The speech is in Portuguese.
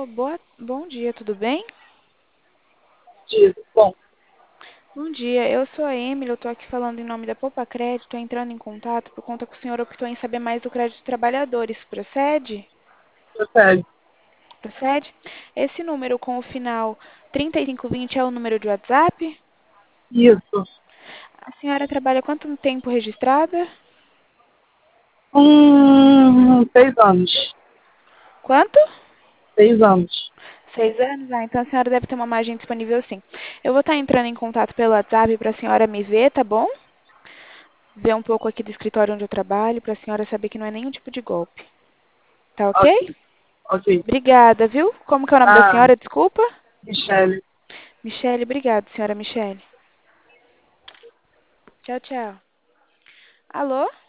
Bom dia, tudo bem? Dia. Bom, Bom dia, eu sou a Emily, eu estou aqui falando em nome da Poupa Crédito, estou entrando em contato por conta que o senhor optou em saber mais do crédito de trabalhadores. Procede? procede. Procede? Esse número com o final 3520 é o número de WhatsApp? Isso. A senhora trabalha quanto tempo registrada? 6 anos. Quanto? 6 anos. 6 anos? Ah, então a senhora deve ter uma margem disponível sim. Eu vou estar entrando em contato pelo WhatsApp para a senhora me ver, tá bom? Ver um pouco aqui do escritório onde eu trabalho, para a senhora saber que não é nenhum tipo de golpe. Tá ok? Ok, ok. Obrigada, viu? Como que é o nome da Ah, senhora? Desculpa. Michele. Michele, obrigada, senhora Michele. Tchau, tchau. Alô?